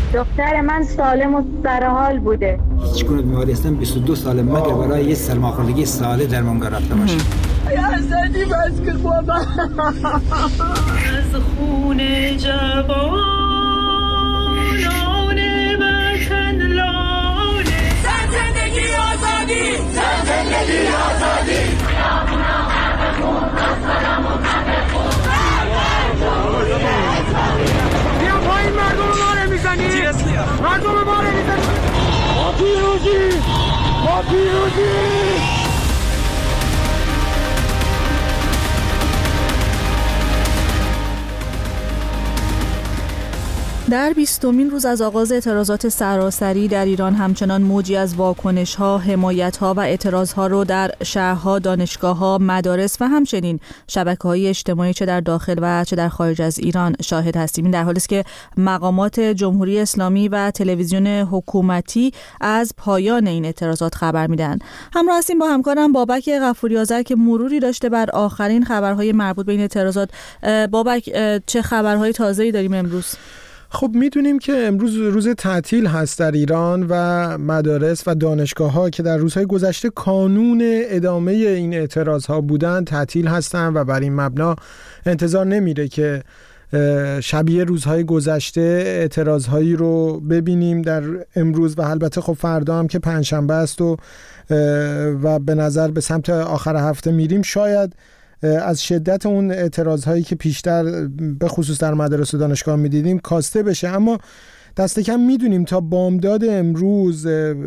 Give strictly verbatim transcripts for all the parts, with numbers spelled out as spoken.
دختر من سالم و سرحال بوده. هیچ گونه بیماری هستن بیست و دو سال مگه برای یه سرماخوردگی ساده درمانگاه رفته باشه. یا حسنی بس که بابا از خون جوانان وطن لانه زن زندگی آزادی زن زندگی آزادی بیا پایین مردم ما رو میزنی مردم ما رو میزنی ما پیروزی ما پیروزی. در بیستمین روز از آغاز اعتراضات سراسری در ایران همچنان موجی از واکنش‌ها، حمایت‌ها و اعتراض‌ها رو در شهرها، دانشگاه‌ها، مدارس و همچنین شبکه‌های اجتماعی چه در داخل و چه در خارج از ایران شاهد هستیم. این در حالی است که مقامات جمهوری اسلامی و تلویزیون حکومتی از پایان این اعتراضات خبر میدن. همراه هستیم با همکارم بابک غفوری آذر که مروری داشته بر آخرین خبرهای مربوط به این اعتراضات. بابک، چه خبرهای تازه‌ای داریم امروز؟ خب میدونیم که امروز روز تعطیل هست در ایران و مدارس و دانشگاه ها که در روزهای گذشته کانون ادامه این اعتراض ها بودن تعطیل هستن و بر این مبنا انتظار نمیره که شبیه روزهای گذشته اعتراض هایی رو ببینیم در امروز و البته خب فردا هم که پنجشنبه است و و به نظر به سمت آخر هفته میریم، شاید از شدت اون اعتراض هایی که پیشتر به خصوص در مدارس و دانشگاه میدیدیم کاسته بشه. اما دست کم میدونیم تا بامداد امروز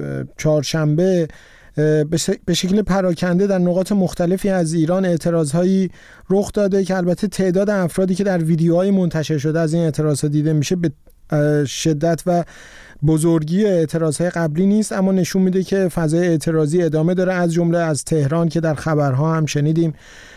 چهارشنبه به شکل پراکنده در نقاط مختلفی از ایران اعتراض هایی رخ داده که البته تعداد افرادی که در ویدیوهای منتشر شده از این اعتراض ها دیده میشه به شدت و بزرگی اعتراضهای قبلی نیست، اما نشون میده که فضای اعتراضی ادامه داره، از جمله از تهران که در خبرها هم شنیدیم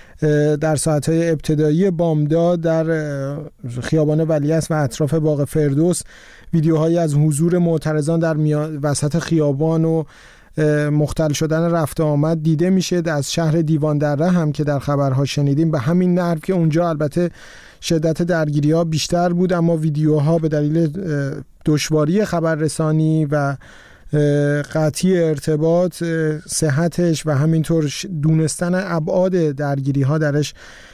در ساعتهای ابتدایی بامداد در خیابان ولیعصر و اطراف باغ فردوس ویدیوهایی از حضور معترضان در وسط خیابان و مختل شدن رفت آمد دیده میشه. از شهر دیوان دره هم که در خبرها شنیدیم به همین نحو که اونجا البته شدت درگیری ها بیشتر بود، اما ویدیوها به دلیل دشواری خبررسانی و قطعی ارتباط صحتش و همینطور دونستن ابعاد درگیری ها درش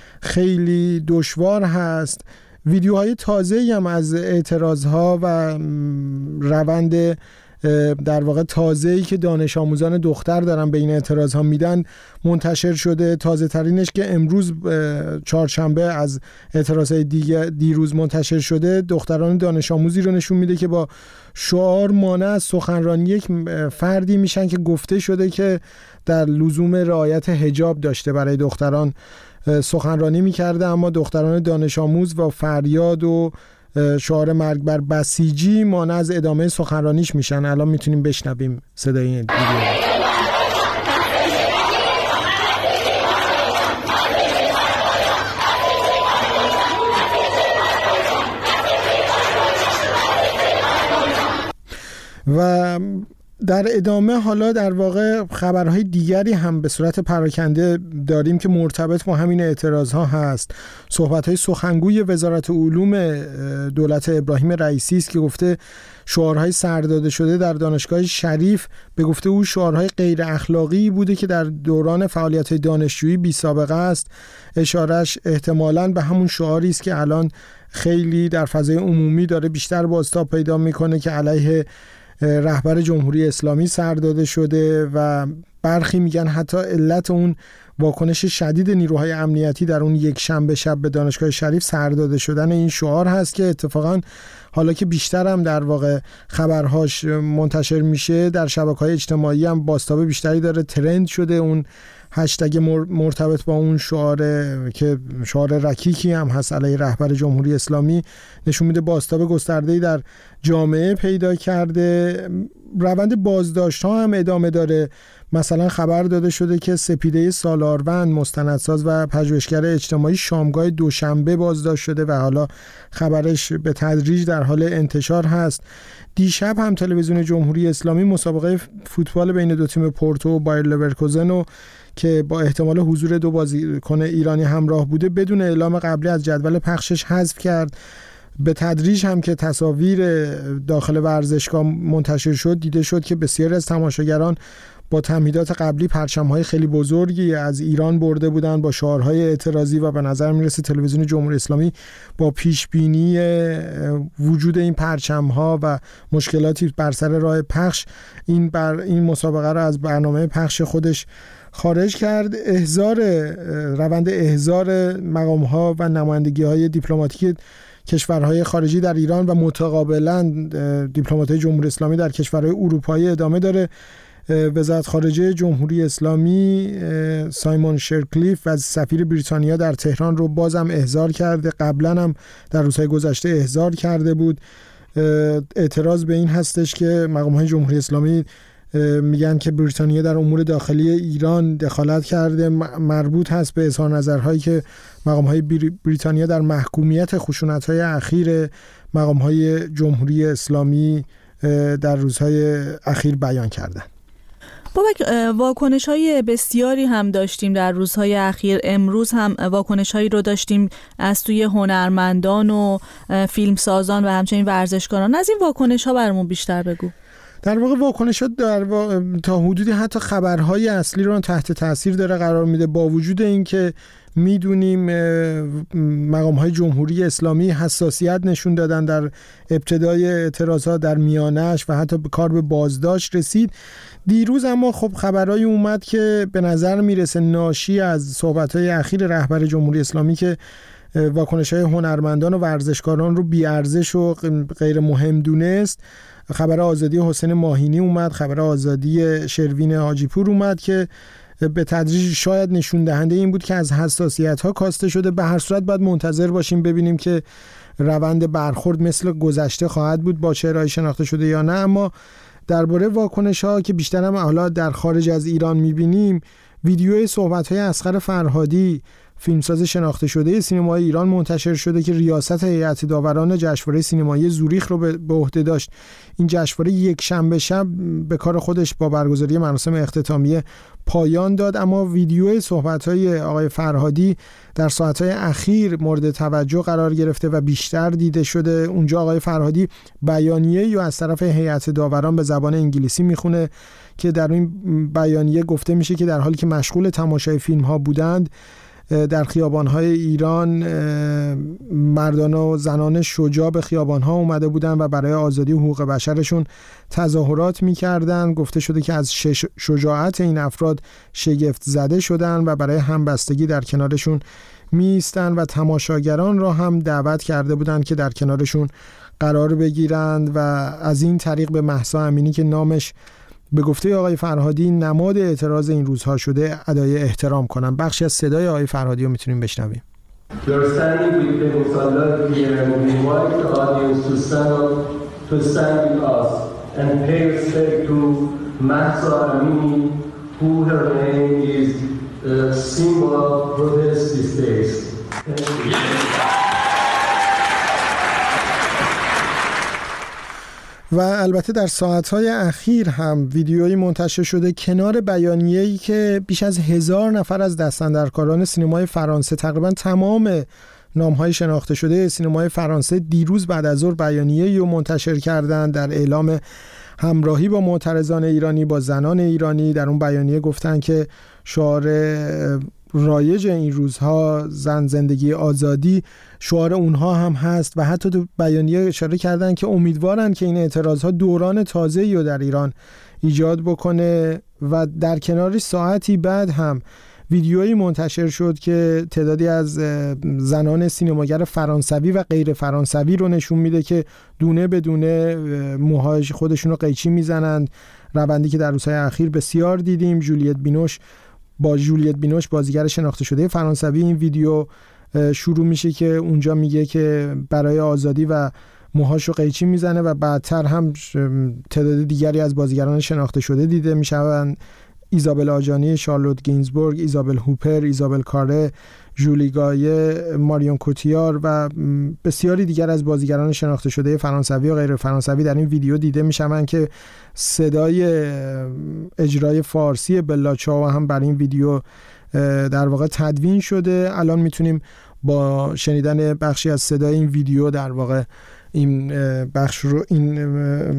خیلی دشوار هست. ویدیوهای تازه‌ای هم از اعتراض ها و روند در واقع تازه‌ای که دانش آموزان دختر دارن به این اعتراض ها میدن منتشر شده. تازه ترینش که امروز چهارشنبه از اعتراض های دیگه دیروز منتشر شده دختران دانش آموزی رو نشون میده که با شعار مانع از سخنرانی یک فردی میشن که گفته شده که در لزوم رعایت حجاب داشته برای دختران سخنرانی میکرده، اما دختران دانش آموز و فریاد و شعار مرگ بر بسیجی مانع از ادامه سخنرانیش میشن. الان میتونیم بشنویم صدای این ویدیو. و در ادامه حالا در واقع خبرهای دیگری هم به صورت پراکنده داریم که مرتبط با همین اعتراض ها هست. صحبت های سخنگوی وزارت علوم دولت ابراهیم رئیسی است که گفته شعارهای سرداده شده در دانشگاه شریف به گفته او شعارهای غیر اخلاقی بوده که در دوران فعالیت دانشجویی بی سابقه است. اشارهش احتمالاً به همون شعاری است که الان خیلی در فضای عمومی داره بیشتر بازتاب پیدا میکنه که علیه رهبر جمهوری اسلامی سر داده شده و برخی میگن حتی علت اون واکنش شدید نیروهای امنیتی در اون یک شنبه شب به دانشگاه شریف سر داده شدن این شعار هست که اتفاقا حالا که بیشتر هم در واقع خبرهاش منتشر میشه در شبکه‌های اجتماعی هم بازتاب بیشتری داره، ترند شده اون هشتگ مرتبط با اون شعار که شعار رکیکی هم هست علیه رهبر جمهوری اسلامی، نشون میده بازتاب گسترده‌ای در جامعه پیدا کرده. روند بازداشت ها هم ادامه داره. مثلا خبر داده شده که سپیده سالاروند مستندساز و پژوهشگر اجتماعی شامگاه دوشنبه بازداشت شده و حالا خبرش به تدریج در حال انتشار هست. دیشب هم تلویزیون جمهوری اسلامی مسابقه فوتبال بین دو تیم پورتو و بایر لورکوزن رو که با احتمال حضور دو بازیکن ایرانی همراه بوده بدون اعلام قبلی از جدول پخشش حذف کرد به تدریج هم که تصاویر داخل ورزشگاه منتشر شد دیده شد که بسیاری از تماشاگران با تمهیدات قبلی پرچم‌های خیلی بزرگی از ایران برده بودند با شعارهای اعتراضی و به نظر میرسه تلویزیون جمهوری اسلامی با پیشبینی وجود این پرچم‌ها و مشکلاتی بر سر راه پخش این بر این مسابقه را از برنامه پخش خودش خارج کرد. احضار روند احضار مقام‌ها و نمایندگی‌های دیپلماتیک کشورهای خارجی در ایران و متقابلاً دیپلمات‌های جمهوری اسلامی در کشورهای اروپایی ادامه داره. وزارت خارجه جمهوری اسلامی سایمون شرکلیف و سفیر بریتانیا در تهران رو بازم احضار کرده، قبلا هم در روزهای گذشته احضار کرده بود. اعتراض به این هستش که مقام‌های جمهوری اسلامی میگن که بریتانیا در امور داخلی ایران دخالت کرده، مربوط هست به اظهار نظرهایی که مقام‌های بریتانیا در محکومیت خشونت‌های اخیر مقام‌های جمهوری اسلامی در روزهای اخیر بیان کردند. بابک، واکنش‌های بسیاری هم داشتیم در روزهای اخیر. امروز هم واکنش‌هایی رو داشتیم از سوی هنرمندان و فیلمسازان و همچنین ورزشکاران. از این واکنش‌ها برامون بیشتر بگو. در واقع واکنشات در واقع تا حدودی حتی خبرهای اصلی رو تحت تاثیر داره قرار میده، با وجود اینکه میدونیم مقام‌های جمهوری اسلامی حساسیت نشون دادن در ابتدای اعتراضات، در میانش و حتی به کار به بازداشت رسید. دیروز اما خب خبرهای اومد که به نظر میرسه ناشی از صحبت‌های اخیر رهبر جمهوری اسلامی که واکنش‌های هنرمندان و ورزشکاران رو بی‌ارزش و غیر مهم دونست. خبر آزادی حسین ماهینی اومد، خبر آزادی شروین حاجی پور اومد که به تدریج شاید نشون دهنده این بود که از حساسیت‌ها کاسته شده. به هر صورت باید منتظر باشیم ببینیم که روند برخورد مثل گذشته خواهد بود با چهره‌های شناخته شده یا نه. اما درباره واکنش‌ها که بیشتر هم حالا در خارج از ایران می‌بینیم، ویدیوی صحبت‌های اصغر فرهادی، فیلمساز شناخته شده سینمای ایران منتشر شده که ریاست هیئت داوران جشنواره سینمایی زوریخ رو به عهده داشت. این جشنواره یک شنبه شب به کار خودش با برگزاری مراسم اختتامیه پایان داد، اما ویدیو صحبت‌های آقای فرهادی در ساعت‌های اخیر مورد توجه قرار گرفته و بیشتر دیده شده. اونجا آقای فرهادی بیانیه‌ای یا از طرف هیئت داوران به زبان انگلیسی میخونه که در این بیانیه گفته میشه که در حالی که مشغول تماشای فیلم‌ها بودند، در خیابان‌های ایران مردان و زنان شجاع به خیابان‌ها اومده بودن و برای آزادی و حقوق بشرشون تظاهرات می‌کردن. گفته شده که از شجاعت این افراد شگفت زده شدن و برای همبستگی در کنارشون می‌ایستن و تماشاگران را هم دعوت کرده بودند که در کنارشون قرار بگیرند و از این طریق به مهسا امینی که نامش به گفته آقای فرهادی نماد اعتراض این روزها شده ادای احترام کنن. بخشی از صدای آقای فرهادی رو میتونیم بشنویم. و البته در ساعتهای اخیر هم ویدیویی منتشر شده کنار بیانیه‌ای که بیش از هزار نفر از دستاندرکاران سینمای فرانسه، تقریبا تمام نام‌های شناخته شده سینمای فرانسه، دیروز بعد از ظهر بیانیه‌ای رو منتشر کردند در اعلام همراهی با معترضان ایرانی، با زنان ایرانی. در اون بیانیه گفتن که شعار رایج این روزها زن، زندگی، آزادی شعار اونها هم هست و حتی تو بیانیه اشاره کردن که امیدوارن که این اعتراضها دوران تازه‌ای رو در ایران ایجاد بکنه. و در کنارش ساعتی بعد هم ویدیویی منتشر شد که تعدادی از زنان سینماگر فرانسوی و غیر فرانسوی رو نشون میده که دونه به دونه موهای خودشون رو قیچی میزنند، روندی که در روزهای اخیر بسیار دیدیم. جولیت بینوش با جولیت بینوش بازیگر شناخته شده فرانسوی این ویدیو شروع میشه که اونجا میگه که برای آزادی و موهاشو قیچی میزنه و بعدتر هم تعداد دیگری از بازیگران شناخته شده دیده میشن. ایزابل آجانی، شارلوت گینزبورگ، ایزابل هوپر، ایزابل کاره، جولی گایه، ماریون کوتیار و بسیاری دیگر از بازیگران شناخته شده فرانسوی و غیر فرانسوی در این ویدیو دیده میشن که صدای اجرای فارسی بلا چاو هم بر این ویدیو در واقع تدوین شده. الان میتونیم با شنیدن بخشی از صدای این ویدیو در واقع این بخش رو این